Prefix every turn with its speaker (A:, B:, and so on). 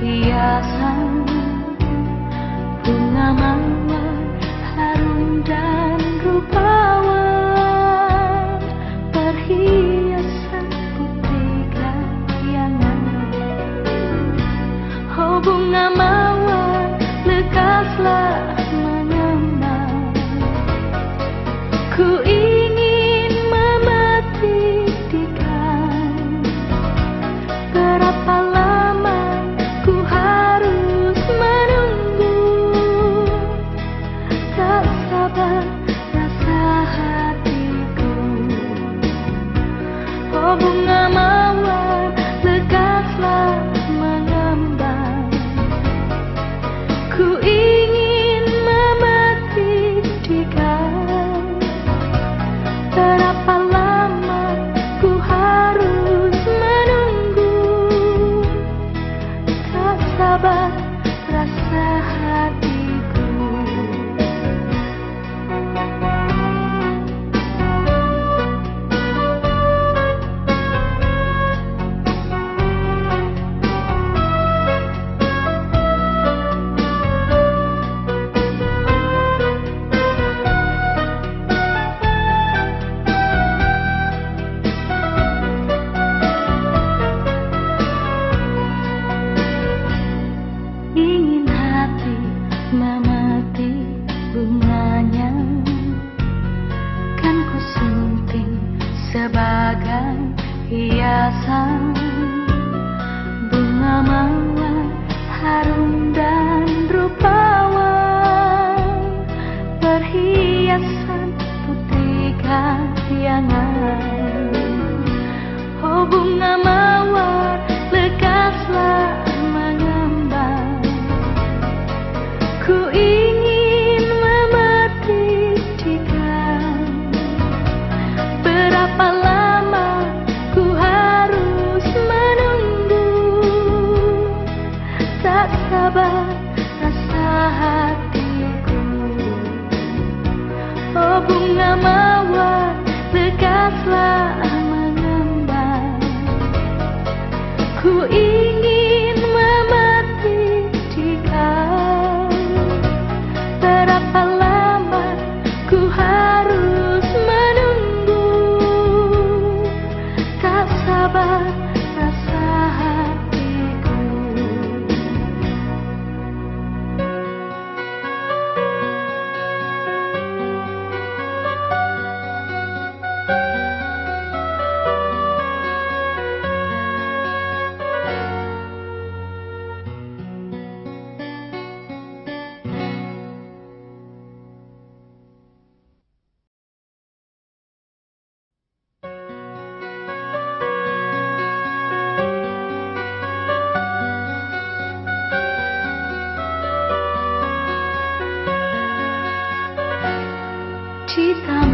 A: hiasan bunga mawar harum dan rupawan, perhiasan putih kahyangan. Oh bunga mawar lekaslah mengembang, ku ingin memetikan. Berapa lama ku harus menunggu, tak sabar rasa hatiku. Oh bunga mawar lekaslah mengembang, ku ingin memetikan. Berapa lama ku harus menunggu, tak sabar rasa hatiku. Ingin hati memetik bunganya, kan ku sunting sebagai hiasan. Bunga mawar harum dan rupawan, perhiasan putih kahyangan. Oh bunga mawar lekaslah mengembang, ku ingin memetikan. Berapa lama ku harus menunggu, tak sabar rasa hatiku. Oh bunga mawar lekaslah mengembang, ku ingin memetikan. Berapa lama ku harus menunggu, tak sabar rasa hatiku. Cita